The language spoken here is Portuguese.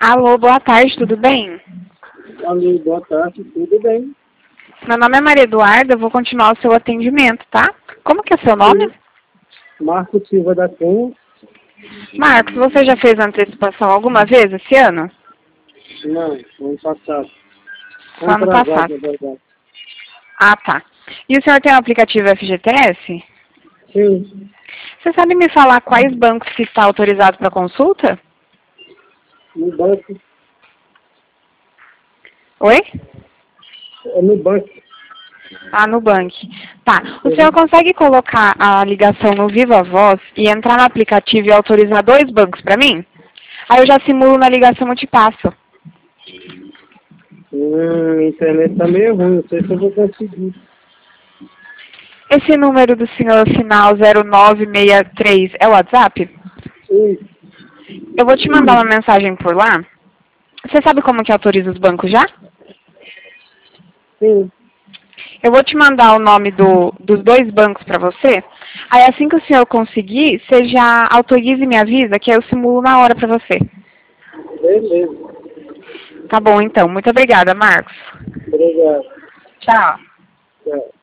Alô, boa tarde, tudo bem? Alô, boa tarde, tudo bem? Meu nome é Maria Eduarda, eu vou continuar o seu atendimento, tá? Como que é seu nome? Sim. Marco Silva da Cunha. Marcos, você já fez antecipação alguma vez esse ano? Não, ano passado. Só ano Atrasado, passado. na verdade. Ah, tá. E o senhor tem o aplicativo FGTS? Sim, Você sabe me falar quais bancos que está autorizado para consulta? no banco. Oi? É no banco. Ah, no Nubank. Tá. O senhor Uhum. consegue colocar a ligação no Viva Voz e entrar no aplicativo e autorizar 2 bancos para mim? Aí eu já simulo na ligação e te passo. A internet tá meio ruim, não sei se eu vou conseguir. Esse número do senhor final 0963 é o WhatsApp? Sim, Eu vou te mandar uma mensagem por lá. Você sabe como que autoriza os bancos já? sim. Eu vou te mandar o nome dos 2 bancos para você. Aí assim que o senhor conseguir, você já autoriza e me avisa que eu simulo na hora para você. Beleza. Tá bom então. Muito obrigada, Marcos. Obrigado. Tchau. Tchau.